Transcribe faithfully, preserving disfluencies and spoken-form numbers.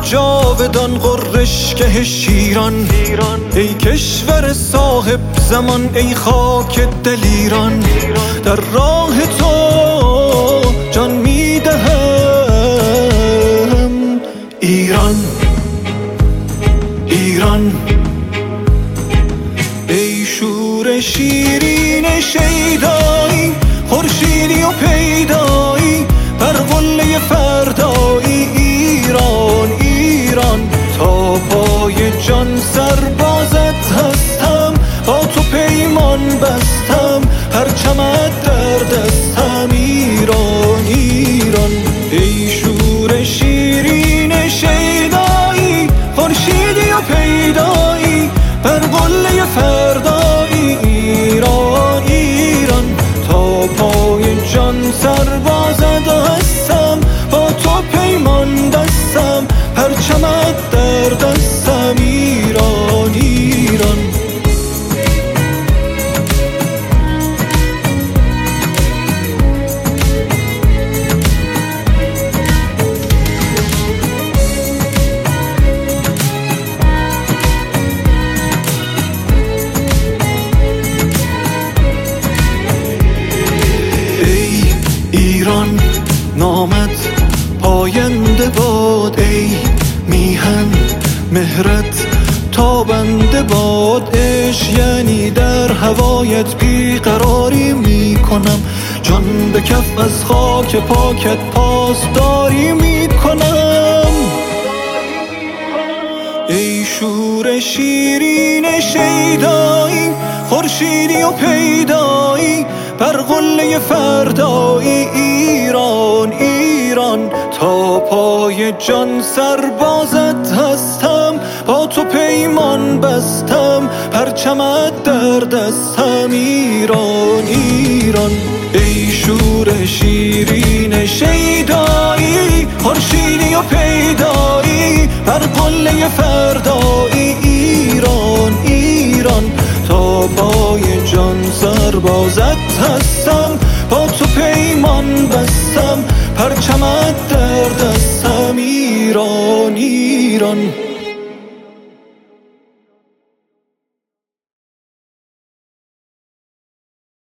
جاودان غرشگه شیران، ای کشور صاحب زمان، ای خاک دل ایران. در راه تو جان میدهم ایران، ایران. ای شور شیرین شیدایی، خورشیدی و پیدایی، بر قله فردایی. ایران، ایران. تا پای جان سربازت هستم، با تو پیمان بستم، پرچمت در دستم. ایران، ایران. ای شور شیرین شیدایی، خورشیدی و پیدایی، بر قله فردایی. ایران، ایران. تا پای جان سربازت هستم، با تو پیمان بستم، پرچمت در دستم. ایران، ایران. ایران، نامت پاینده باد، ای میهن مهرت تابنده باد. عشق یعنی در هوایت بیقراری میکنم، جان به کف از خاک پاکت پاسداری میکنم. ای شور شیرین شیدایی، خورشیدی و پیدایی، بر قله فردایی. ایران، ایران. تا پای جان سربازت هستم، با تو پیمان بستم، پرچمت در دستم. ایران، ایران. ای شور شیرین شیدایی، خورشیدی و پیدایی، بر قله فردایی. ایران، ایران. تا پای جان سربازت هستم، با تو پیمان بستم، پرچمت در دستم. ایران، ایران.